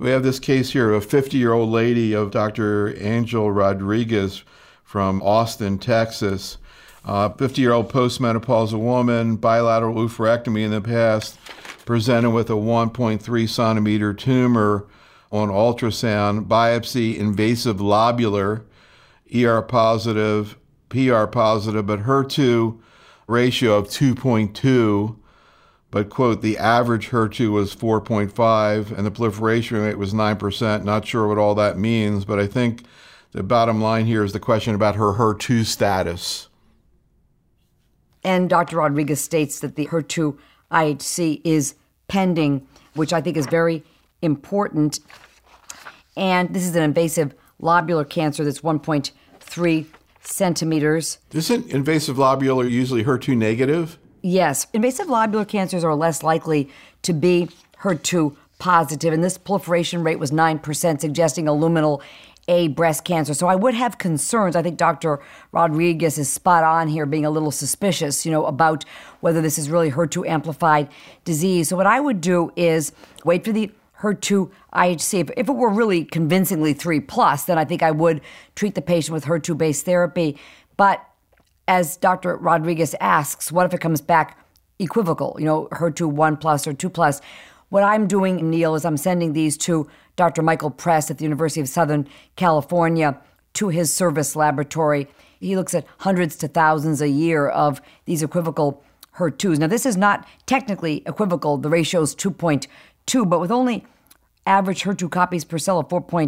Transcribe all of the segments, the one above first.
We have this case here of a 50-year-old lady of Dr. Angel Rodriguez from Austin, Texas. 50-year-old postmenopausal woman, bilateral oophorectomy in the past, presented with a 1.3 centimeter tumor on ultrasound, biopsy, invasive lobular, ER positive, PR positive, but HER2 ratio of 2.2. But, quote, the average HER2 was 4.5 and the proliferation rate was 9%. Not sure what all that means, but I think the bottom line here is the question about her HER2 status. And Dr. Rodriguez states that the HER2 IHC is pending, which I think is very important. And this is an invasive lobular cancer that's 1.3 centimeters. Isn't invasive lobular usually HER2 negative? Yes. Invasive lobular cancers are less likely to be HER2 positive, and this proliferation rate was 9%, suggesting a luminal A breast cancer. So I would have concerns. I think Dr. Rodriguez is spot on here, being a little suspicious, about whether this is really HER2 amplified disease. So what I would do is wait for the HER2 IHC. If it were really convincingly 3+, then I think I would treat the patient with HER2-based therapy. But as Dr. Rodriguez asks, what if it comes back equivocal, HER2 1+ or 2+? What I'm doing, Neil, is I'm sending these to Dr. Michael Press at the University of Southern California to his service laboratory. He looks at hundreds to thousands a year of these equivocal HER2s. Now, this is not technically equivocal. The ratio is 2.2, but with only average HER2 copies per cell of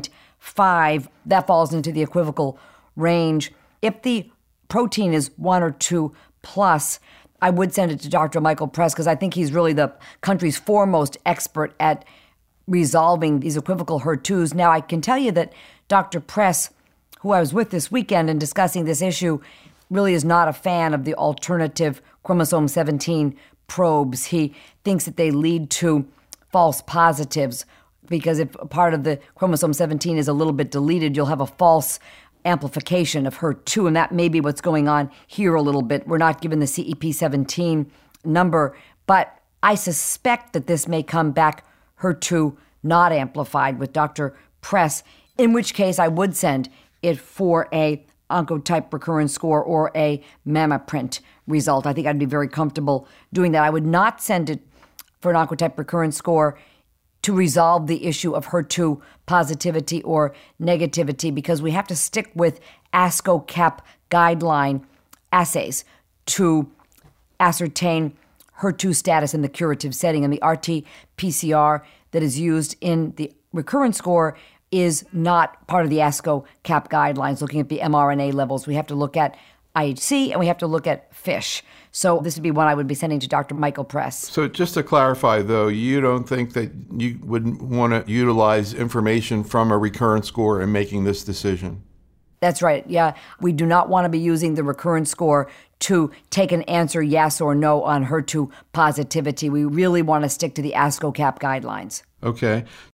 4.5, that falls into the equivocal range. If the protein is 1 or 2+, I would send it to Dr. Michael Press because I think he's really the country's foremost expert at resolving these equivocal HER2s. Now, I can tell you that Dr. Press, who I was with this weekend and discussing this issue, really is not a fan of the alternative chromosome 17 probes. He thinks that they lead to false positives because if a part of the chromosome 17 is a little bit deleted, you'll have a false amplification of HER2, and that may be what's going on here a little bit. We're not given the CEP17 number, but I suspect that this may come back HER2 not amplified with Dr. Press, in which case I would send it for a Oncotype recurrence score or a MammaPrint result. I think I'd be very comfortable doing that. I would not send it for an Oncotype recurrence score to resolve the issue of HER2 positivity or negativity because we have to stick with ASCO-CAP guideline assays to ascertain HER2 status in the curative setting. And the RT-PCR that is used in the recurrence score is not part of the ASCO-CAP guidelines, looking at the mRNA levels. We have to look at IHC and we have to look at FISH. So this would be one I would be sending to Dr. Michael Press. So just to clarify, though, you don't think that you would want to utilize information from a recurrence score in making this decision? That's right. Yeah. We do not want to be using the recurrence score to take an answer yes or no on HER2 positivity. We really want to stick to the ASCO-CAP guidelines. Okay.